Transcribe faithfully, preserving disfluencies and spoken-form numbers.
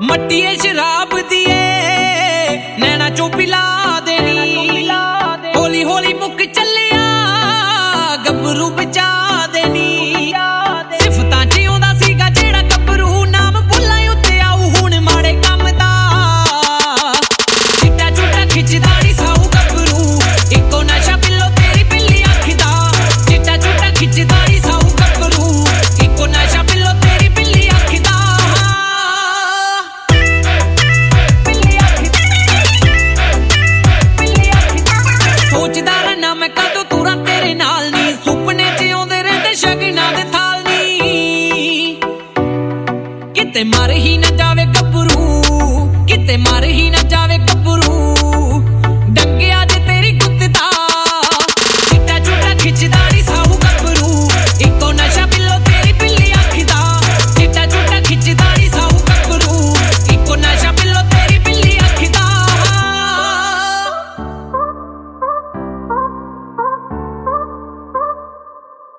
ਮੱਟੀਏ ਸ਼ਰਾਬ ਦੀਏ ਨੈਣਾ ਚੋਂ ਪਿਲਾ ਦੇਣੀ, ਹੌਲੀ ਹੌਲੀ ਮੁੱਕ ਚੱਲਿਆ ਗੱਭਰੂ ਬਚਾ ਦੇਣੀ। ਸਿਫਤਾਂ ਚ ਆਉਂਦਾ ਸੀਗਾ ਜਿਹੜਾ ਗੱਭਰੂ, ਨਾਮ ਭੁੱਲਾਂ ਉੱਤੇ ਆਊ ਹੁਣ ਮਾੜੇ ਕੰਮ ਦਾ। ਚਿੱਟਾ ਚੁੱਟਾ ਖਿੱਚਦਾ ਨੀ ਸਾਊ ਗੱਭਰੂ, ਇੱਕੋ ਨਸ਼ਾ ਪਿੱਲੋ ਤੇਰੀ ਪਿੱਲੀ ਅੱਖ ਦਾ। ਚਿੱਟਾ ਚੁੱਟਾ ਖਿੱਚਦਾ ਨੀ ਸਾਊ ਗੱਭਰੂ, ਇੱਕੋ ਨਸ਼ਾ ਪਿੱਲੋ ਤੇਰੀ ਪਿੱਲੀ ਅੱਖ ਦਾ। ਸੋਚਦਾ ਰਹਿਣਾ ਮੈਂ ਕਦੋਂ ਤੁਰਾਂ ਤੇਰੇ ਨਾਲ ਨੀ, ਸੁਪਨੇ ਚ ਆਉਂਦੇ ਰਹਿੰਦੇ ਸ਼ਗਨਾਂ ਦੇ ਥਾਲ ਨੀ, ਕਿਤੇ ਮਰ ਹੀ ਨਾ